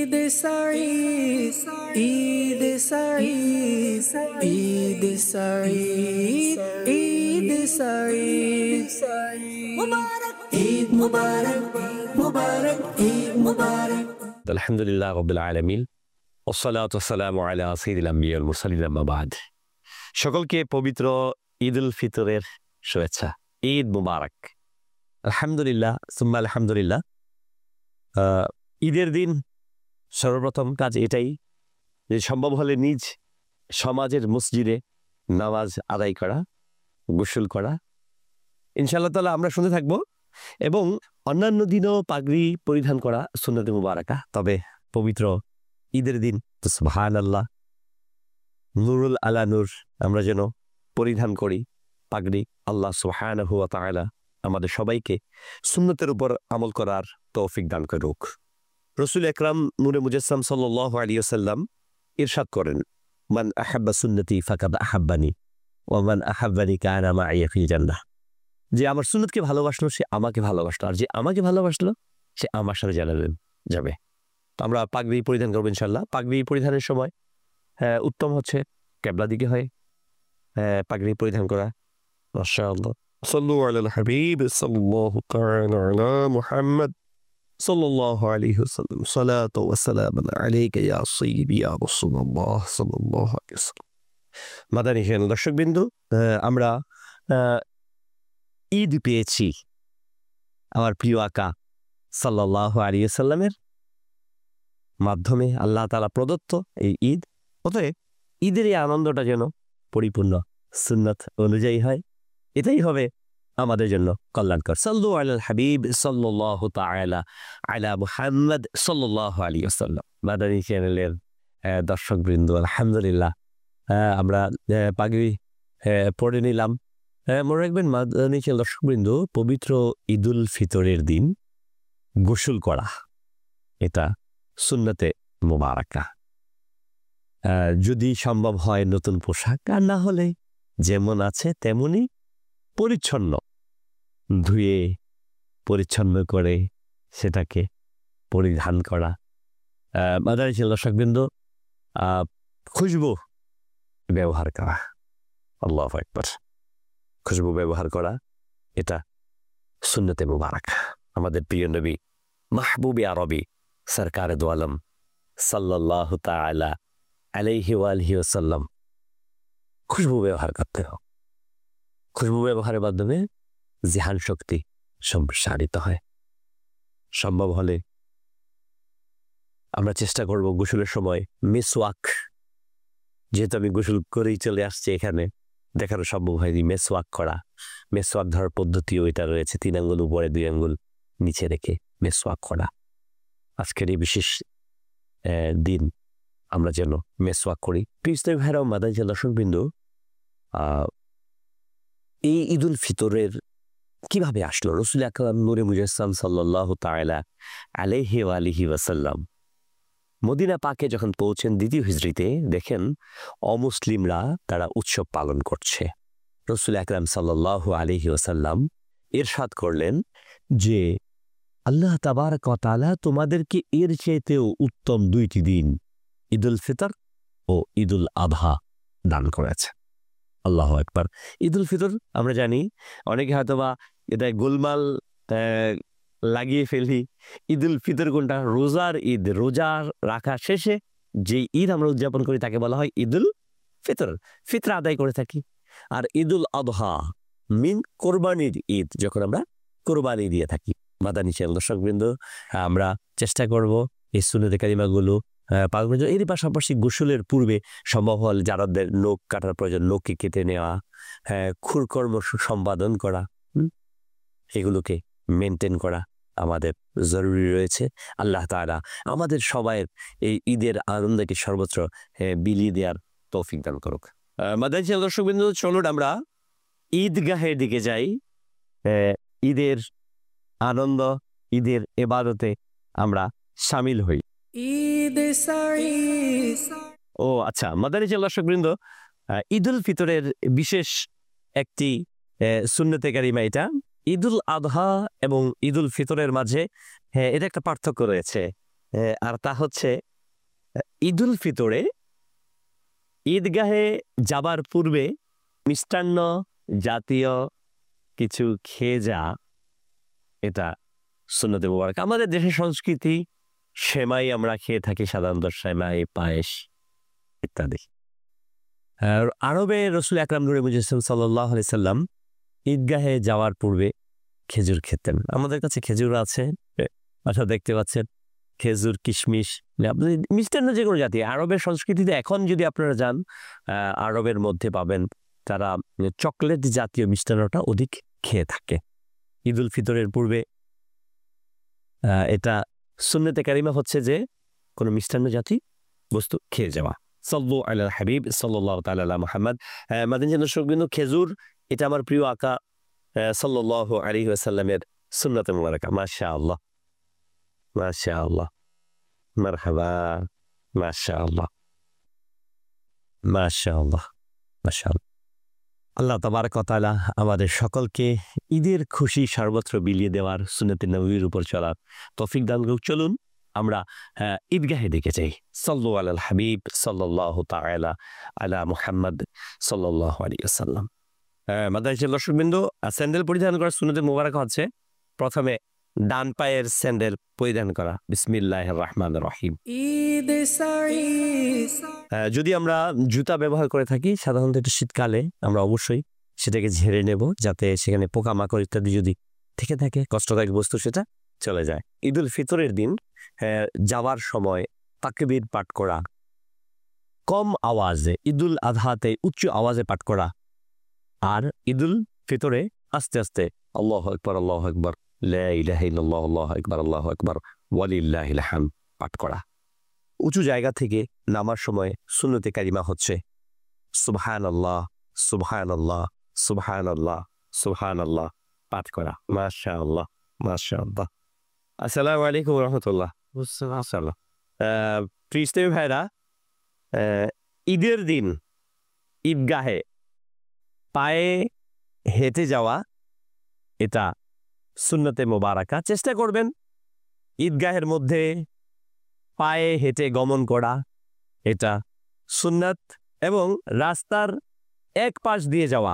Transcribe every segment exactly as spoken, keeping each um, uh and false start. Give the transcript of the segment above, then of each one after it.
ঈদ সাঈদ ঈদ সাঈদ ঈদ সাঈদ ঈদ সাঈদ মুবারক ঈদ মুবারক মুবারক ঈদ মুবারক। আলহামদুলিল্লাহ রাব্বিল আলামিন ওয়াসসালাতু ওয়াসসালামু আলা সাইয়্যিদিল আমবিয়া ওয়াল মুরসালিন আম্মা বা'দ। সকলকে পবিত্র ঈদ উল ফিতরের শুভেচ্ছা, ঈদ মুবারক। আলহামদুলিল্লাহ সুম্মা আলহামদুলিল্লাহ। ঈদের দিন সর্বপ্রথম কাজ এটাই যে সম্ভব হলে নিজ সমাজের মসজিদে নামাজ আদায় করা, গোসল করা। ইনশাআল্লাহ তাআলা আমরা শুনতে থাকবো এবং অন্যান্য দিনও পাগড়ি পরিধান করা সুন্নতে মুবারাকা। তবে পবিত্র ঈদের দিন সুবহানাল্লাহ, নূরুল আলা নূর আমরা যেন পরিধান করি পাগড়ি। আল্লাহ সুবহানাহু ওয়া তাআলা আমাদের সবাইকে সুন্নতের উপর আমল করার তৌফিক দান করুক। রাসূল আকরাম নূরে মুজাসসাম সাল্লাল্লাহু আলাইহি ওয়াসাল্লাম ইরশাদ করেন, মান আহাব্বা সুন্নতি ফাকাদ আহাব্বানি ওয়া মান আহাব্বানি কানা মা'ইয়া ফিল জান্নাহ। যে আমার সুন্নতকে ভালোবাসলো সে আমাকে ভালোবাসলো, আর যে আমাকে ভালোবাসলো সে আমার সাথে জানালেন যাবে। তো আমরা পাগড়ি পরিধান করবো ইনশাল্লাহ। পাগড়ি পরিধানের সময় হ্যাঁ উত্তম হচ্ছে কিবলা দিকে হয় হ্যাঁ পাগড়ি পরিধান করা। মাশাআল্লাহ। সাল্লু আলাল হাবিব সাল্লাল্লাহু তাআলা আলা মুহাম্মদ সাল্লাল্লাহু আলাইহি ওয়াসাল্লাম। সালাতু ওয়া সালামু আলাইকা ইয়া সাইয়্যিদি ইয়া রাসূলুল্লাহ সাল্লাল্লাহু আলাইহি ওয়াসাল্লাম। মাদানী চ্যানেল দর্শকবৃন্দ, আমরা ঈদ পেয়েছি আমার প্রিয় আকা সাল্লাল্লাহু আলাইহি ওয়াসাল্লামের মাধ্যমে, আল্লাহ তাআলা প্রদত্ত এই ঈদ। অতএব ঈদের এই আনন্দটা যেন পরিপূর্ণ সুন্নাত অনুযায়ী হয়, এটাই হবে আমাদের জন্য কল্যাণকর। সাল্লু আলাল হাবিব সাল্লাল্লাহু তাআলা আলা মুহাম্মদ সাল্লাল্লাহু আলাইহি ওয়াসাল্লাম। মাদানী চ্যানেলের দর্শকবৃন্দ, আলহামদুলিল্লাহ আমরা পাগড়ি পড়ে নিলাম। মনে রাখবেন মাদানী চ্যানেল দর্শকবৃন্দ, পবিত্র ঈদুল ফিতরের দিন গোসল করা এটা সুন্নতে মুবারাকা। যদি সম্ভব হয় নতুন পোশাক, আর না হলে যেমন আছে তেমনি পরিচ্ছন্ন ধুয়ে পরিচ্ছন্ন করে সেটাকে পরিধান করা। মাদানী চ্যানেল দর্শকবৃন্দ, খুশবু ব্যবহার করা, আল্লাহু আকবার, খুশবু ব্যবহার করা এটা সুন্নতে মুবারাক। আমাদের প্রিয় নবী মাহবুবে আরবি সরকারে দো আলম সাল্লাল্লাহু তাআলা আলাইহি ওয়া আলিহি ওয়াসাল্লাম খুশবু ব্যবহার করতে হবে। খুশবু ব্যবহারের মাধ্যমে জিহান শক্তি সম্প্রসারিত হয়। সম্ভব হলে আমরা চেষ্টা করব গোসলের সময় মিসওয়াক, যেহেতু আমি গোসল করেই চলে আসছি এখানে, দেখানো সম্ভব হয়নি মেসওয়াক করা। মেসওয়াক ধরার পদ্ধতিও এটা রয়েছে, তিন আঙ্গুল উপরে দুই আঙ্গুল নিচে রেখে মেসওয়াক করা। আজকের এই বিশেষ দিন আমরা যেন মেসওয়াক করি। প্রিয় ভাইরাও মাদানী চ্যানেল দর্শকবৃন্দ, এই ঈদুল ফিতরের কিভাবে আসলো? রাসূল আকরাম নূরে মুজাসসাম সাল্লাল্লাহু তাআলা আলাইহি ওয়া আলিহি ওয়াসাল্লাম মদিনা পাকে যখন পৌঁছেন দ্বিতীয় হিজরিতে, দেখেন অমুসলিমরা তারা উৎসব পালন করছে। রাসূল আকরাম সাল্লাল্লাহু আলাইহি ওয়াসাল্লাম ইরশাদ করলেন যে আল্লাহ তাবারক ওয়া তাআলা তোমাদেরকে এর চাইতেও উত্তম দুইটি দিন ঈদুল ফিতর ও ঈদুল আযহা দান করেছে। আল্লাহু আকবার। ঈদুল ফিতর আমরা জানি, অনেকে হয়তোবা এটা গোলমাল লাগিয়ে ফেলি। ঈদুল ফিতর কোনটা? রোজার ঈদ, রোজা রাখা শেষে যে ঈদ আমরা উদযাপন করি তাকে বলা হয় ঈদুল ফিতর, ফিতরা আদায় করে থাকি। আর ঈদুল আযহা মিন কোরবানির ঈদ, যখন আমরা কোরবানি দিয়ে থাকি। মাদানী চ্যানেল দর্শকবৃন্দ, আমরা চেষ্টা করব এই সুন্নতে কারিমাগুলো পালন করার জন্য। এর পাশাপাশি গোসলের পূর্বে সম্ভব হলে যাদের নখ কাটার প্রয়োজন নখকে কেটে নেওয়া, হ্যাঁ খুরকর্ম সম্পাদন করা, এগুলোকে মেনটেন করা আমাদের জরুরি রয়েছে। আল্লাহ তাআলা আমাদের সবাইয়ের এই ঈদের আনন্দকে সর্বত্র বিলিয়ে দেওয়ার তৌফিক দান করুক। মাদানী চ্যানেল দর্শকবৃন্দ, চলুন আমরা ঈদগাহের দিকে যাই। ঈদের আনন্দ, ঈদের ইবাদতে আমরা শামিল হই। ঈদ সাঈদ ও আচ্ছা, মাদানী চ্যানেল দর্শকবৃন্দ, ঈদুল ফিতরের বিশেষ একটি সুন্নতে কারিমা এটা। ঈদুল আযহা এবং ঈদুল ফিতরের মাঝে হ্যাঁ এটা একটা পার্থক্য রয়েছে। আর তা হচ্ছে ঈদুল ফিতরে ঈদগাহে যাবার পূর্বে মিষ্টান্ন জাতীয় কিছু খেয়ে যা, এটা সুন্নতে মুবারক। আমাদের দেশের সংস্কৃতি, সেমাই আমরা খেয়ে থাকি সাধারণত, সেমাই, পায়েস ইত্যাদি। আর আরবে রসুল আকরাম নূরে মুজাসসাম সাল্লাল্লাহু আলাইহি সাল্লাম ঈদগাহে যাওয়ার পূর্বে খেজুর খেতেন। আমাদের কাছে খেজুর আছে, আচ্ছা দেখতে পাচ্ছেন, খেজুর, কিশমিশ, মিষ্টান্ন যে কোনো জাতি। আরবের সংস্কৃতিতে এখন যদি আপনারা যান, আরবের মধ্যে পাবেন তারা চকলেট জাতীয় মিষ্টান্নটা অধিক খেয়ে থাকে। ঈদুল ফিতরের পূর্বে এটা সুন্নতে কারিমা হচ্ছে যে কোনো মিষ্টান্ন জাতি বস্তু খেয়ে যাওয়া। সাল্লু আলা হাবিব সাল্লাল্লাহু তাআলা আলা মুহাম্মদ। মাদানী দর্শকবৃন্দ, খেজুর এটা আমার প্রিয় আকা সাল্লাল্লাহু আলাইহি ওয়াসাল্লামের সুন্নতে মুবারাকা। মাশাআল্লাহ মাশাআল্লাহ, মারহাবা, মাশাআল্লাহ মাশাআল্লাহ মাশাআল্লাহ। আল্লাহ তাবারক ওয়া তাআলা আমাদের সকলকে ঈদের খুশি সর্বত্র বিলিয়ে দেওয়ার, সুন্নতে নববীর উপর চলার তৌফিক দান করুন। চলুন আমরা ঈদগাহে দেখে যাই। সাল্লু আলাল হাবিব সাল্লাল্লাহু তাআলা আলা মুহাম্মদ সাল্লাল্লাহু আলাইহি ওয়াসাল্লাম। মাদ্রাসার দর্শকবৃন্দ, স্যান্ডেল পরিধান করার সুন্নতে মুবারক হচ্ছে প্রথমে ডান পায়ের স্যান্ডেল পরিধান করা। বিসমিল্লাহির রহমানির রহিম। যদি আমরা জুতা ব্যবহার করে থাকি, সাধারণত এটা শীতকালে, আমরা অবশ্যই সেটাকে ঝেড়ে নেব যাতে সেখানে পোকামাকড় ইত্যাদি যদি থেকে থাকে, কষ্টদায়ক বস্তু, সেটা চলে যায়। ঈদুল ফিতরের দিন যাওয়ার সময় তাকবীর পাঠ করা, কম আওয়াজে, ঈদুল আজহাতে উচ্চ আওয়াজে পাঠ করা, আর ঈদুল ফিতরে আস্তে আস্তে আল্লাহু আকবার আল্লাহু আকবার লা ইলাহা ইল্লাল্লাহ আল্লাহু আকবার আল্লাহু আকবার ওয়ালিল্লাহিল হামদ পাঠ করা। উঁচু জায়গা থেকে নামার সময় সুন্নতে কারিমা হচ্ছে সুবহানাল্লাহ সুবহানাল্লাহ সুবহানাল্লাহ সুবহানাল্লাহ পাঠ করা। মাশাআল্লাহ মাশাআল্লাহ। আসসালামু আলাইকুম ওয়া রাহমাতুল্লাহ। আসসালাম। প্রিয় ইসলামী ভাইরা, ঈদের দিন ঈদগাহে পায়ে হেঁটে যাওয়া এটা সুন্নতে মোবারকা। চেষ্টা করবেন ঈদগাহের মধ্যে পায়ে হেঁটে গমন করা, এটা সুন্নাত। এবং রাস্তার এক পাশ দিয়ে যাওয়া,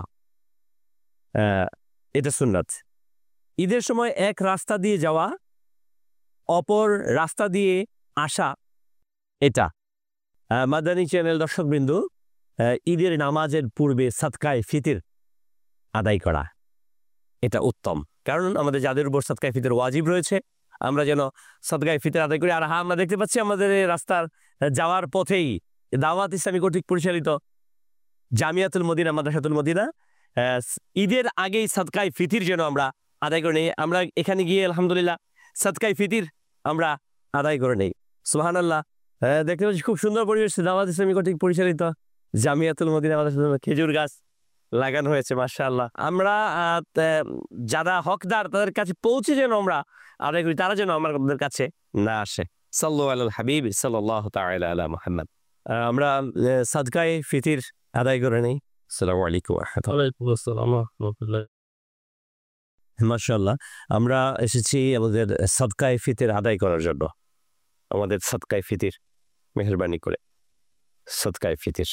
এটা সুন্নাত। ঈদের সময় এক রাস্তা দিয়ে যাওয়া, অপর রাস্তা দিয়ে আসা, এটা মাদানী চ্যানেল দর্শকবৃন্দ, ঈদের নামাজের পূর্বে সাদকায়ে ফিতর আদায় করা, এটা উত্তম। কারণ আমাদের যাদের উপর সাদকায়ে ফিতর ওয়াজিব রয়েছে, আমরা যেন সাদকায়ে ফিতর আদায় করি। আর হ্যাঁ, আমরা দেখতে পাচ্ছি আমাদের এই রাস্তার যাওয়ার পথেই দাওয়াত ইসলামী কর্তৃক পরিচালিত জামিয়াতুল মদিনা, মাদ্রাসাতুল মদিনা, ঈদের আগেই সাদকায়ে ফিতর যেন আমরা আদায় করে নেই। আমরা এখানে গিয়ে আলহামদুলিল্লাহ সাদকায়ে ফিতর আমরা আদায় করে নেই। সুবহানাল্লাহ। দেখতে পাচ্ছি খুব সুন্দর পরিবেশ, দাওয়াত ইসলামী কর্তৃক পরিচালিত জামিয়াতুল মদিনা মাদ্রাসাতুল মদিনা, খেজুর গাছ লাগানো হয়েছে মাশাআল্লাহ। আমরা যারা হকদার তাদের কাছে পৌঁছে যেন আমরা আদায় করি, তারা যেন আমাদের কাছে না আসে। সাল্লু আলাল হাবিব সাল্লাল্লাহু তাআলা আলা মুহাম্মদ। আমরা সাদকায়ে ফিতর আদায় করে নেই। আসসালামু আলাইকুম ওয়া রাহমাতুল্লাহ। মাশাআল্লাহ, আমরা এসেছি আমাদের সাদকায়ে ফিতর আদায় করার জন্য। আমাদের সাদকায়ে ফিতর মেহেরবানি করে সাদকায়ে ফিতর।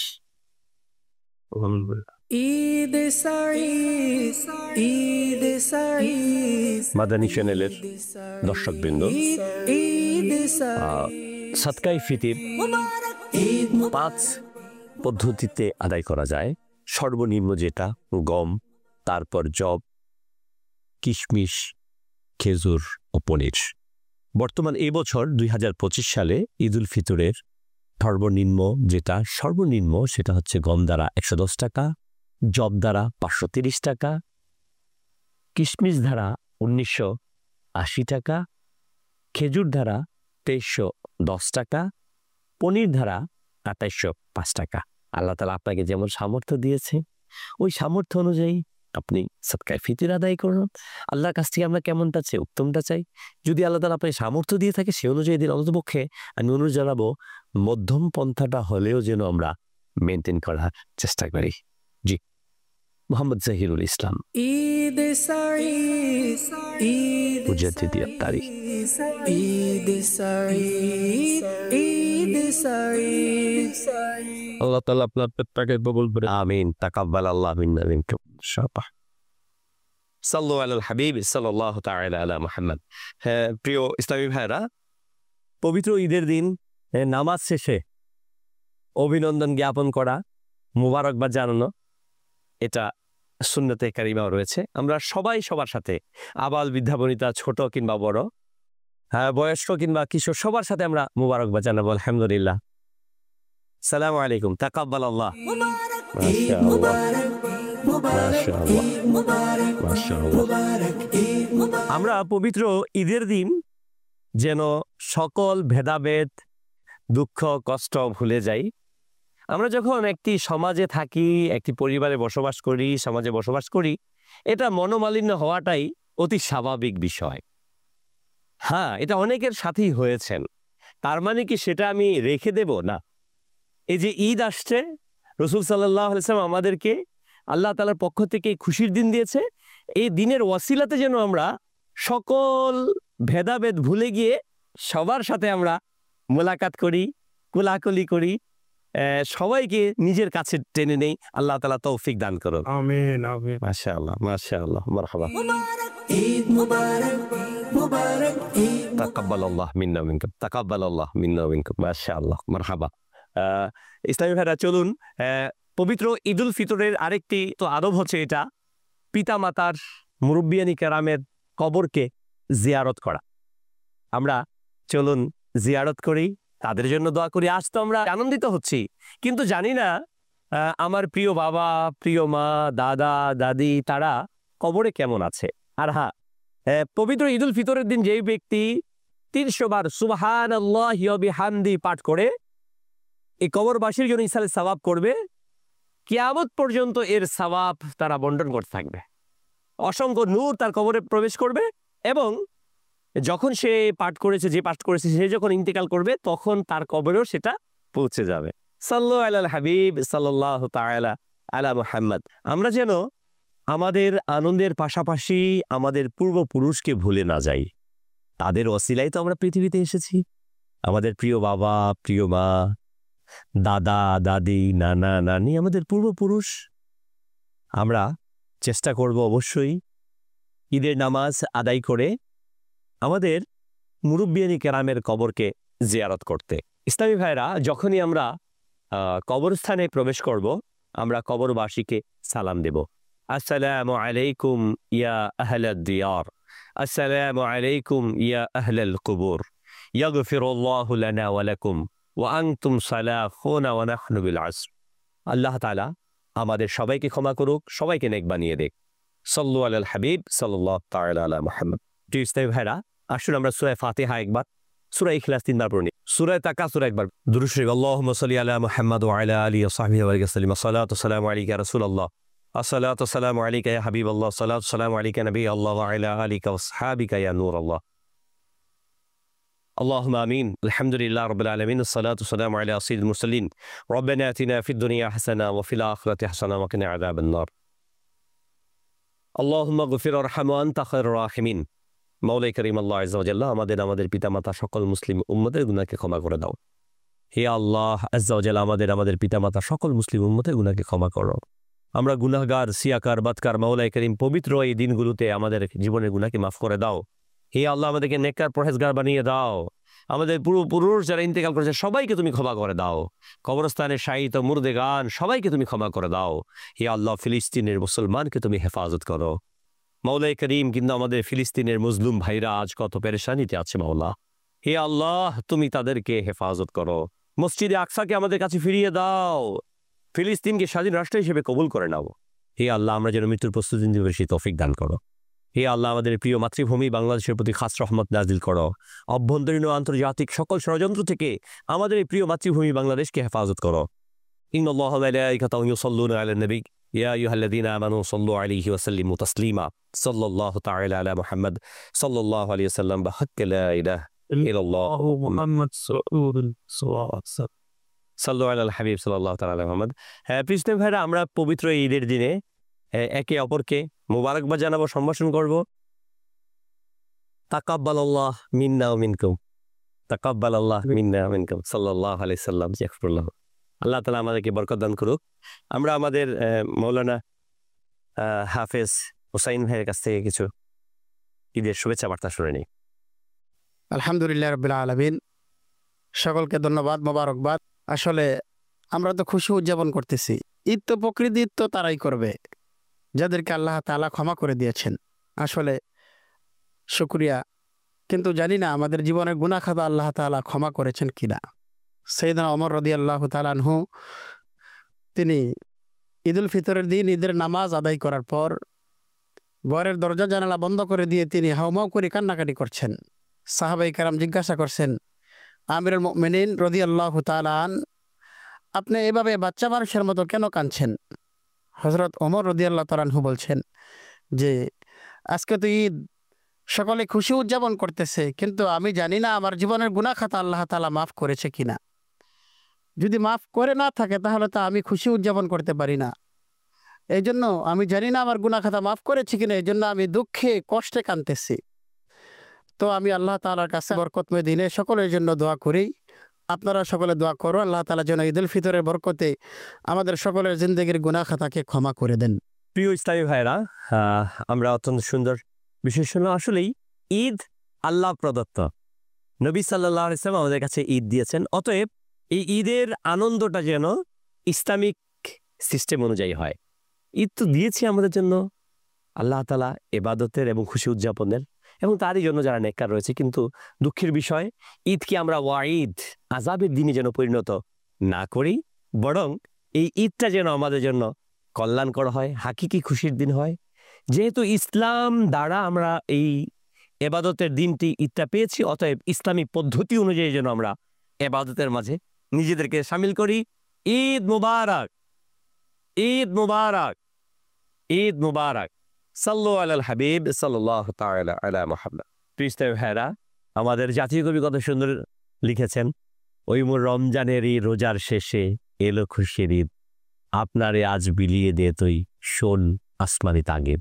ঈদ সাঈদ ঈদ সাঈদ মাদানী চ্যানেলের দর্শকবৃন্দ, সাদকায়ে ফিতর পাঁচ পদ্ধতিতে আদায় করা যায়। সর্বনিম্ন যেটা গম, তারপর জব, কিশমিশ, খেজুর ও পনির। বর্তমান এই বছর দুই হাজার পঁচিশ সালে ঈদুল ফিতরের সর্বনিম্ন যেটা সর্বনিম্ন সেটা হচ্ছে গম দ্বারা একশো দশ টাকা, জব দ্বারা পাঁচশো তিরিশ টাকা, কিশমিশ দ্বারা উনিশশো আশি টাকা, খেজুর দ্বারা তেইশশো দশ টাকা, পনির দ্বারা আঠাইশশো পাঁচ টাকা। আল্লাহ তাআলা আপনাকে যেমন সামর্থ্য দিয়েছে, ওই সামর্থ্য অনুযায়ী আপনি সাদকায়ে ফিতর আদায় করুন। আল্লাহর কাছ থেকে আমরা কেমনটা চাই? উত্তমটা চাই। যদি আল্লাহ তাআলা আপনাকে সামর্থ্য দিয়ে থাকে, সে অনুযায়ী দিন। অন্ততপক্ষে আমি অনুরোধ জানাবো মধ্যম পন্থাটা হলেও যেন আমরা মেনটেন করার চেষ্টা করি। জি। মোহাম্মদ জহিরুল ইসলাম ঈদ সাঈদ ঈদ মুজাদ্দিদি আত-তারিখ। ঈদ সাঈদ ঈদ সাঈদ আল্লাহ তাআলা আপনার প্রত্যেককে কবুল করে আমিন। তাকাব্বালাল্লাহু মিন্না ওয়া মিনকুম ইনশাআল্লাহ। সাল্লু আলাল হাবিব সাল্লাল্লাহু তাআলা আলা মুহাম্মদ। হ্যাঁ প্রিয় ইসলামী ভাইরা, পবিত্র ঈদের দিন নামাজ শেষে অভিনন্দন জ্ঞাপন করা, মুবারকবাদ জানানো, এটা সুন্নতে কারিমাও রয়েছে। আমরা সবাই সবার সাথে, আবাল বৃদ্ধা বনিতা, ছোট কিংবা বড়, হ্যাঁ বয়স্ক কিংবা কিশোর, সবার সাথে আমরা মুবারকবাদ জানাবো আলহামদুলিল্লাহ। সালামু আলাইকুম, তাকাব্বালাল্লাহ। আমরা পবিত্র ঈদের দিন যেন সকল ভেদাভেদ, দুঃখ কষ্ট ভুলে যাই। আমরা যখন একটি সমাজে থাকি, একটি পরিবারে বসবাস করি, সমাজে বসবাস করি, এটা মনোমালিন্য হওয়াটাই অতি স্বাভাবিক বিষয়। হ্যাঁ, এটা অনেকের সাথেই হয়েছেন, তার মানে কি সেটা আমি রেখে দেব? না। এই যে ঈদ আসছে, রাসূল সাল্লাল্লাহু আলাইহি ওয়াসাল্লাম আমাদেরকে আল্লাহ তাআলার পক্ষ থেকে খুশির দিন দিয়েছে। এই দিনের ওয়াসিলাতে যেন আমরা সকল ভেদাভেদ ভুলে গিয়ে সবার সাথে আমরা মোলাকাত করি, কোলাকুলি করি, সবাইকে নিজের কাছে টেনে নেই। আল্লাহ তাআলা তৌফিক দান করুন। আমিন আমিন। মাশাআল্লাহ মাশাআল্লাহ, মারহাবা। ঈদ মুবারক মুবারক ঈদ তাকাব্বালাল্লাহু মিন্না ওয়া মিনকুম, তাকাব্বালাল্লাহু মিন্না ওয়া মিনকুম, মাশাআল্লাহ, মারহাবা। ইসলামী ভাইরা, চলুন পবিত্র ঈদুল ফিতরের আরেকটি তো আদব হচ্ছে এটা, পিতা মাতার, মুরব্বিয়ানি কেরামের কবরকে জিয়ারত করা। আমরা চলুন জিয়ারত করি, তাদের জন্য দোয়া করি। আজ তো আমরা আনন্দিত হচ্ছি, কিন্তু জানি না আমার প্রিয় বাবা, প্রিয় মা, দাদা, দাদি তারা কবরে কেমন আছে। আর হ্যাঁ, পবিত্র ঈদুল ফিতরের দিন যেই ব্যক্তি তিনশো বার সুবহানাল্লাহি ওয়া বিহামদি পাঠ করে এই কবরবাসীর জন্য ইসালে সওয়াব করবে, কিয়ামত পর্যন্ত এর সওয়াব তারা বন্টন করতে থাকবে। অসংখ্য নূর তার কবরে প্রবেশ করবে, এবং যখন সে পাঠ করেছে, যে পাঠ করেছে, সে যখন ইন্তেকাল করবে তখন তার কবরেও সেটা পৌঁছে যাবে। সাল্লু আলাল হাবিব সাল্লাল্লাহু তাআলা আলা মুহাম্মদ। আমরা যেন আমাদের আনন্দের পাশাপাশি আমাদের পূর্বপুরুষকে ভুলে না যাই। তাদের ওসিলায় তো আমরা পৃথিবীতে এসেছি। আমাদের প্রিয় বাবা, প্রিয় মা, দাদা, দাদি, নানা, নানি, আমাদের পূর্বপুরুষ। আমরা চেষ্টা করব অবশ্যই ঈদের নামাজ আদায় করে আমাদের মুরব্বিয়ানি কেরামের কবরকে জিয়ারত করতে। ইসলামী ভাইরা, যখনই আমরা কবরস্থানে প্রবেশ করব, আমরা কবরবাসীকে সালাম দেব। আসসালামু আলাইকুম ইয়া আহলাদ দিয়ার, আসসালামু আলাইকুম ইয়া আহলাল কুবুর, ইয়াগফিরুল্লাহু লানা ওয়া লাকুম ওয়া আনতুম সালাহুনা ওয়া নাহনু বিল আসর। আল্লাহ তাআলা আমাদের সবাইকে ক্ষমা করুক, সবাইকে নেক বানিয়ে দেখ। সাল্লু আলাল হাবিব সাল্লাল্লাহু তাআলা আলা মুহাম্মদ। প্রিয় ইসলামী ভাইরা, আসুন আমরা সূরা ফাতিহা একবার, সূরা ইখলাস তিনবার পড়ি, সূরা তাকাসুর একবার দুরূদ শরীফ। আল্লাহুম্মা সাল্লি আলা মুহাম্মাদ ওয়া আলা আলিহি ওয়া সাহবিহি ওয়া সাল্লিম। আসসালাতু ওয়াসসালামু আলাইকা ইয়া রাসূলুল্লাহ, আসসালাতু ওয়াসসালামু আলাইকা ইয়া হাবিবাল্লাহ, আসসালাতু ওয়াসসালামু আলাইকা নাবিয়াল্লাহ ওয়া আলা আলিকা ওয়া আসহাবিকা ইয়া নূরাল্লাহ। اللهم آمين. الحمد لله رب العالمين، الصلاة والسلام على سيد المرسلين. ربنا آتنا في الدنيا حسنة وفي الآخرة حسنة وقنا عذاب النار. اللهم اغفر وارحم وأنت خير الراحمين. মাওলাই করিম আল্লাহ আযজা ওয়া জাল্লা, আমাদের আমাদের পিতামাতা সকল মুসলিম উম্মতের গুনাহকে ক্ষমা করে দাও। হে আল্লাহ আযজা ওয়া জাল্লা, আমাদের আমাদের পিতামাতা সকল মুসলিম উম্মতের গুনাহকে ক্ষমা করো। আমরা গুনাহগার, সিয়াকার, বাদকার। মাওলাই করিম, পবিত্র এই দিনগুলোতে আমাদের জীবনের গুনাহকে মাফ করে দাও। হে আল্লাহ, আমাদেরকে নেককার, পরহেজগার বানিয়ে দাও। আমাদের পূর্বপুরুষ যারা ইন্তেকাল করেছে সবাইকে তুমি ক্ষমা করে দাও। কবরস্থানে শায়িত মুর্দেগান সবাইকে তুমি ক্ষমা করে দাও। হে আল্লাহ, ফিলিস্তিনের মুসলমানকে তুমি হেফাজত করো। মাওলাই করিম, কিন্তু আমাদের ফিলিস্তিনের মুসলিম ভাইরা আজ কত পেরেশানিতে আছে মাওলা। হে আল্লাহ, তুমি তাদেরকে হেফাজত করো। মসজিদে আকসাকে আমাদের কাছে ফিরিয়ে দাও। ফিলিস্তিনকে স্বাধীন রাষ্ট্র হিসেবে কবুল করে নাও। হে আল্লাহ, আমরা যেন মৃত্যুর প্রস্তুতি নিতে বেশি তৌফিক দান করো। হে আল্লাহ, আমাদের প্রিয় মাতৃভূমি বাংলাদেশের প্রতি খাস রহমত নাজিল করো। অভ্যন্তরীণ ও আন্তর্জাতিক সকল ষড়যন্ত্র থেকে আমাদের এই প্রিয় মাতৃভূমি বাংলাদেশকে হেফাজত করো। ইন্নাল্লাহা ওয়া মালাইকাতাহু ইউসাল্লুনা আলান নবী ইয়া আইয়ুহাল্লাযীনা আমানু সাল্লু আলাইহি ওয়া সাল্লিমু তাসলিমা। সাল্লাল্লাহু তাআলা আলা মুহাম্মদ সাল্লাল্লাহু আলাইহি ওয়াসাল্লাম। বিহাক্কি লা ইলাহা ইল্লাল্লাহ মুহাম্মদ সাল্লাল্লাহু আলাইহি ওয়াসাল্লাম। সাল্লু আলাল হাবিব সাল্লাল্লাহু তাআলা আলা মুহাম্মদ। হ্যাঁ প্রিয় ভাইরা, আমরা পবিত্র ঈদের দিনে একে অপরকে মোবারকবাদ জানাবো, সম্ভাষণ করব। তাকাব্বালাল্লাহ মিন্না ওয়া মিনকুম, তাকাব্বালাল্লাহ মিন্না ওয়া মিনকুম সাল্লাল্লাহু আলাইহি সাল্লাম। ইয়াগফিরুল্লাহ। আল্লাহ তাআলা আমাদেরকে বরকত দান করুক। আমরা আমাদের মৌলানা হাফেজ হুসাইন ভাইয়ের কাছ থেকে কিছু ঈদের শুভেচ্ছা বার্তা শুনে নিই। আলহামদুলিল্লাহ রাব্বিল আলামিন, সকলকে ধন্যবাদ, মোবারকবাদ। আসলে আমরা তো খুশি উদযাপন করতেছি। ঈদ তো প্রকৃতি, ঈদ তো তারাই করবে যাদেরকে আল্লাহ তাআলা ক্ষমা করে দিয়েছেন। আসলে শুকরিয়া, কিন্তু জানি না আমাদের জীবনের গুনাহ খাতা আল্লাহ তাআলা ক্ষমা করেছেন কিনা। সাইয়েদনা ওমর রাদিয়াল্লাহু তাআলা আনহু তিনি ঈদুল ফিতরের দিন ঈদের নামাজ আদায় করার পর ঘরের দরজা জানালা বন্ধ করে দিয়ে তিনি হাউমাউ করে কান্নাকাটি করছেন। সাহাবায়ে কেরাম জিজ্ঞাসা করছেন, আমিরুল মুমিনিন রাদিয়াল্লাহু তাআলা আন, আপনি এভাবে বাচ্চা মানুষের মতো কেন কাঁদছেন? হযরত ওমর রাদিয়াল্লাহু তাআলা আনহু বলছেন যে আজকে তো ঈদ, সকলে খুশি উদযাপন করতেছে, কিন্তু আমি জানি না আমার জীবনের গুনাহ খাতা আল্লাহ তাআলা মাফ করেছে কিনা। যদি মাফ করে না থাকে তাহলে তো আমি খুশি উদযাপন করতে পারি না। এই জন্য আমি জানি না আমার গুনাহ খাতা মাফ করেছে কিনা, এই জন্য আমি দুঃখে কষ্টে কাঁদতেছি। তো আমি আল্লাহ তাআলার কাছে বরকতময় দিনে সকলের জন্য দোয়া করি। আপনারা সকলে দোয়া করো আল্লাহ তাআলা যেন ঈদুল ফিতরের বরকতে আমাদের সকলের জিন্দেগির গুনাহ খাতাকে ক্ষমা করে দেন। প্রিয় ইসলামী ভাইরা, আমরা অত্যন্ত সুন্দর বিশেষ শুনলাম। আসলেই ঈদ আল্লাহ প্রদত্ত, নবী সাল্লাল্লাহু আলাইহি ওয়াসাল্লাম আমাদের কাছে ঈদ দিয়েছেন। অতএব এই ঈদের আনন্দটা যেন ইসলামিক সিস্টেম অনুযায়ী হয়। ঈদ তো দিয়েছি আমাদের জন্য আল্লাহ তাআলা ইবাদতের এবং খুশি উদযাপনের, এবং তারই জন্য যারা নেককার রয়েছে। কিন্তু দুঃখের বিষয়, ঈদকে আমরা ওয়াঈদ, আযাবের দিনে যেন পরিণত না করি, বরং এই ঈদটা যেন আমাদের জন্য কল্যাণকর হয়, হাকিকি খুশির দিন হয়। যেহেতু ইসলাম দ্বারা আমরা এই ইবাদতের দিনটি ঈদটা পেয়েছি, অতএব ইসলামিক পদ্ধতি অনুযায়ী যেন আমরা ইবাদতের মাঝে নিজেদেরকে শামিল করি। ঈদ মুবারক, ঈদ মুবারক, ঈদ মুবারক। সাল্লু আলাল হাবিব সাল্লাল্লাহু তাআলা আলা মুহাম্মদ। প্রিয় ভাইরা, আমাদের জাতীয় কবি কত সুন্দর লিখেছেন, ওই মোর রমজানের এই রোজার শেষে এলো খুশির ঈদ, আপনারে আজ বিলিয়ে দে তুই শোন আসমানি তাগিদ।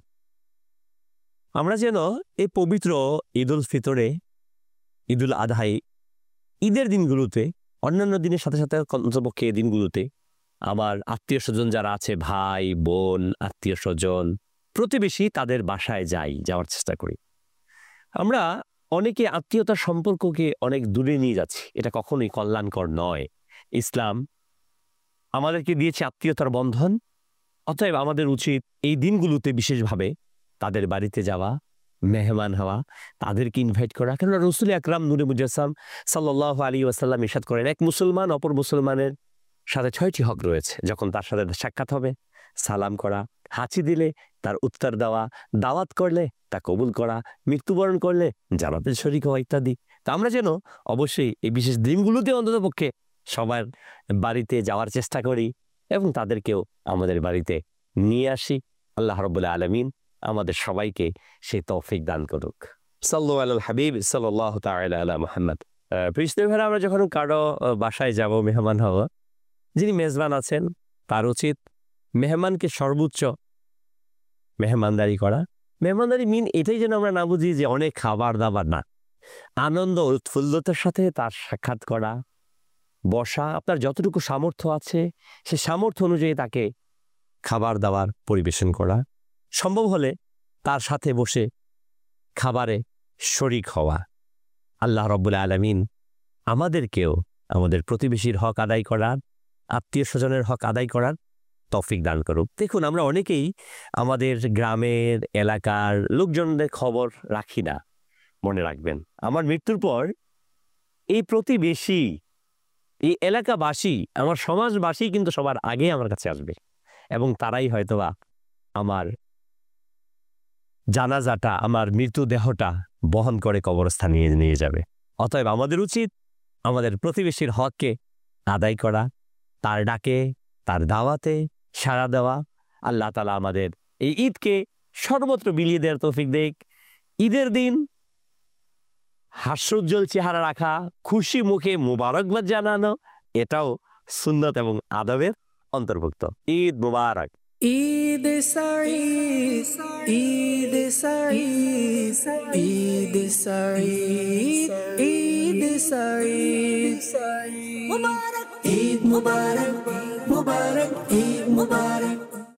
আমরা যেন এই পবিত্র ঈদুল ফিতরে, ঈদুল আদহায়, ঈদের দিনগুলোতে, অন্যান্য দিনের সাথে সাথে অন্ততপক্ষে এই দিনগুলোতে আমার আত্মীয় স্বজন যারা আছে, ভাই বোন, আত্মীয় স্বজন, প্রতিবেশী, তাদের বাসায় যাই, যাওয়ার চেষ্টা করি। আমরা অনেকে আত্মীয়তার সম্পর্ককে অনেক দূরে নিয়ে যাচ্ছি, এটা কখনোই কল্যাণকর নয়। ইসলাম আমাদেরকে দিয়েছে আত্মীয়তার বন্ধন, অতএব আমাদের উচিত এই দিনগুলোতে বিশেষভাবে তাদের বাড়িতে যাওয়া, মেহমান হওয়া, তাদেরকে ইনভাইট করা। কেননা রাসূল আকরাম নূরে মুজাসসাম সাল্লাল্লাহু আলাইহি ওয়াসাল্লাম ইরশাদ করেন, এক মুসলমান অপর মুসলমানের সাথে ছয়টি হক রয়েছে। যখন তার সাথে সাক্ষাৎ হবে, সালাম করা, হাঁচি দিলে তার উত্তর দেওয়া, দাওয়াত করলে তা কবুল করা, মৃত্যুবরণ করলে জানাতে শরীক হওয়া ইত্যাদি। তা আমরা যেন অবশ্যই এই বিশেষ দিনগুলোতে অন্ততপক্ষে সবার বাড়িতে যাওয়ার চেষ্টা করি এবং তাদেরকেও আমাদের বাড়িতে নিয়ে আসি। আল্লাহ রাব্বুল আলামিন আমাদের সবাইকে সেই তৌফিক দান করুক। সাল্লু আলাল হাবিব সাল্লাল্লাহু তাআলা আলা মুহাম্মদ। প্রিয় ভাইরা, আমরা যখন কারো বাসায় যাব, মেহমান হওয়া, যিনি মেজবান আছেন তার উচিত মেহমানকে সর্বোচ্চ মেহমানদারি করা। মেহমানদারি মিন এটাই যেন আমরা না বুঝি যে অনেক খাবার দাবার, না, আনন্দ উৎফুল্লতার সাথে তার সাক্ষাৎ করা, বসা, আপনার যতটুকু সামর্থ্য আছে সে সামর্থ্য অনুযায়ী তাকে খাবার দাবার পরিবেশন করা, সম্ভব হলে তার সাথে বসে খাবারে শরিক হওয়া। আল্লাহ রাব্বুল আলামিন আমাদেরকেও আমাদের প্রতিবেশীর হক আদায় করার, আত্মীয় স্বজনের হক আদায় করার তৌফিক দান করুক। দেখুন, আমরা অনেকেই আমাদের গ্রামের এলাকার লোকজনদের খবর রাখি না। মনে রাখবেন, আমার মৃত্যুর পর এই প্রতিবেশী, এই এলাকাবাসী, আমার সমাজবাসী কিন্তু সবার আগে আমার কাছে আসবে এবং তারাই হয়তোবা আমার জানাজাটা, আমার মৃতদেহটা বহন করে কবরস্থানে নিয়ে নিয়ে যাবে। অতএব আমাদের উচিত আমাদের প্রতিবেশীর হককে আদায় করা, তার ডাকে, তার দাওয়াতে সাড়া দেওয়া। আল্লাহ তাআলা আমাদের এই ঈদকে সর্বত্র বিলিয়ে দেওয়ার তৌফিক দেখ। ঈদের দিন হাস্যোজ্জ্বল চেহারা রাখা, খুশি মুখে মুবারকবাদ জানানো, এটাও সুন্নত এবং আদবের অন্তর্ভুক্ত। ঈদ মুবারক। Eid Saeed, Eid Saeed, Eid Saeed, Eid Saeed, Mubarak, Eid Mubarak, Mubarak, Eid Mubarak.